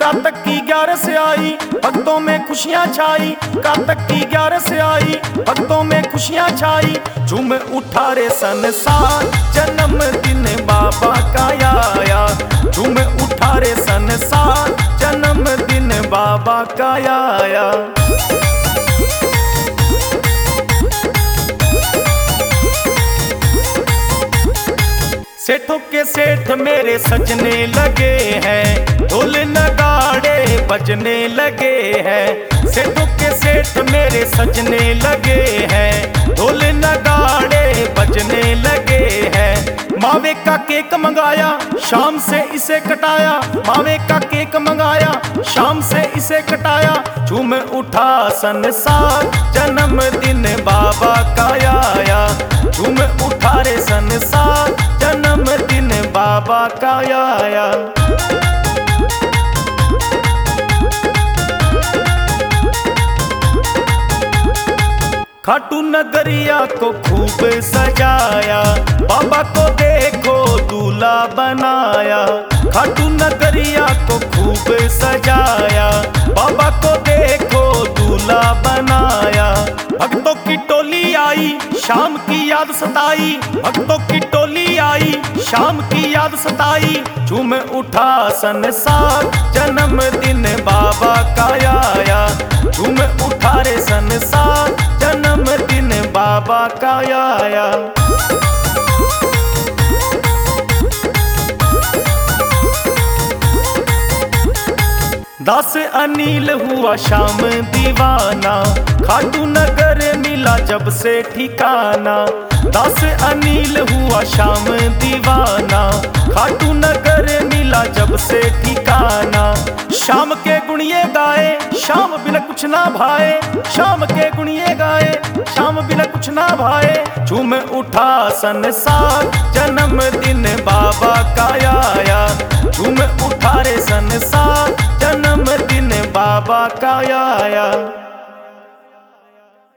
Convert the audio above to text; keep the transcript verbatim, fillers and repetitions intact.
कातक की ग्यारस आई, भक्तों में खुशियां छाई। कातक की ग्यारस आई, भक्तों में खुशियां छाई। झूम उठा रे संसार, जन्मदिन बाबा का आया। झूम उठा रे संसार, जन्मदिन बाबा का आया। सेठों के सेठ मेरे सजने लगे हैं, ढोल नगाड़े बजने लगे हैं। सेठों के सेठ मेरे सजने लगे हैं, ढोल नगाड़े बजने लगे हैं। मावे का केक मंगाया, शाम से इसे कटाया। मावे का केक मंगाया, शाम से इसे कटाया। झूम उठा संसार, जन्मदिन बाबा का आया। झूम उठा रे संसार, जन्मदिन बाबा का आया। खाटू नगरिया को खूब सजाया, बाबा को देखो दूल्हा बनाया। खाटू नगरिया को खूब सजाया, बाबा को देखो दूल्हा बनाया। भक्तों की टोली आई, शाम की याद सताई। भक्तों की टोली आई, शाम की याद सताई। झूम उठा संसार, जन्मदिन बाबा का आया। झूम उठा रे संसार, जन्मदिन बाबा का आया। दास अनिल हुआ श्याम दीवाना, खाटू नगर मिला जब से ठिकाना। दास अनिल हुआ श्याम दीवाना, खाटू नगर मिला जब से ठिकाना। शाम के गुणिये गाए, शाम बिना कुछ ना भाए। शाम के गुणिये गाए, शाम बिना कुछ ना भाए। झूम उठा संसार, जन्मदिन बाबा का आया। झूम उठा रे संसार, जन्मदिन बाबा का आया।